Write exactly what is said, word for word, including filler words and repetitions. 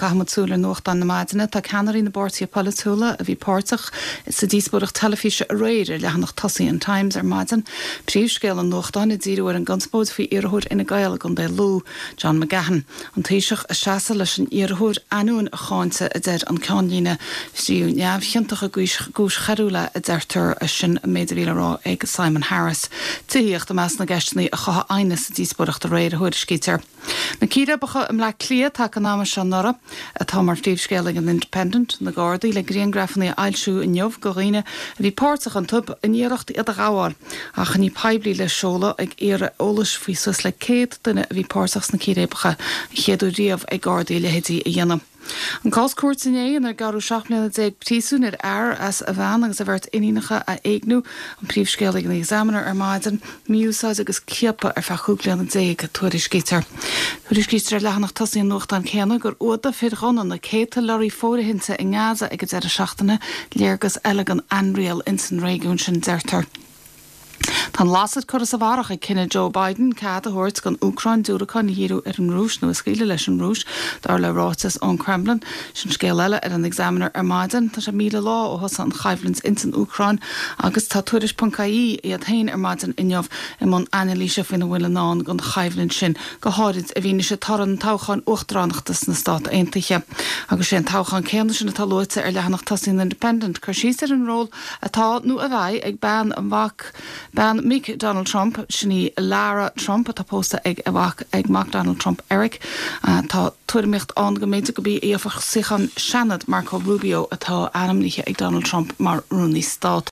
gahamúla nócht an na maidine tá ceanirí na Bártaí Polúla a bhí páirteach is sa díosbúrach telefíse a réidir leannach tosaí an Times ar maidin. Príomhscéal an nóchtán i ddíúir an ganspóid faoi iarthúir ina gael gon dé Lou John McGahan. An taoiseach a seasa leis an iarthúir anún a cháinte a deir an ceanlíne síú neamh chiantacha gúis charúla a deirtar a sin méidirhíle rá ag Simon Harris. Tuíocht a meas na gceistnaí a chaha aine sa díosbúrach a réir a thuir scítear. Na círa bacha am le clia take an náma se nora a tá mar tíobhscéalaigh an Independent na Gardaí le gríon grafannaí ailsiú in neomh go riine a bhí páirteach an tub in iarracht iad a gáháil a chaní peblií le seola ag éire ólas faoi sus le céad duine a bhí páirteachs na círébacha chéadú riamh ag Gardaí le hétí a dhéanam. An cáscuairt in é ar garú seachna déag prísún ar air as a bhean agus a bhirt inínacha a éagnú an príomhscéalaigh na examinar ar maidin miúsáid agus ceapa ar fechuúglean an déag a tuairis cítar. Tuairis cítar lehanach tosaí an nócht an chéanna gur uada fir ganan na céta loirí fórahinnta i ngása ag a seachtainna léargus eile an Unreal Insan réún sin deirtar. Tá lasad churas a bharach ag cinenne Joe Biden cad a thuirt gan Ucrain dúracha na híú ar an rúis nó scíile leis an rúis dar le rátas ón Kremlin sin scéal eile ar an examinar ar maidin tá sé míle lá ó hosa an chaimhlins intan Ucrain agus tá tuairis Puncaí iad hain ar maidin inneamh i món analíse faoina bhfuil ná gan chaimhlinn sin go háid a bhíine sé tar an táchan uachtaránachtas na Stát Aontaithe agus sé an táchan céanna sin na talúte ar lehanach tosaí Independent chu síos ar an ról atá nó a bheith ag ban an bhac ban Mick Donald Trump sinní Lara Trump a tá pósta ag bhac ag Mac Donald Trump Eric tá tuairmicht an go méide go bí éafach sichan Shannon Marco Rubio atá anamníthe ag Donald Trump mar runúní Stát.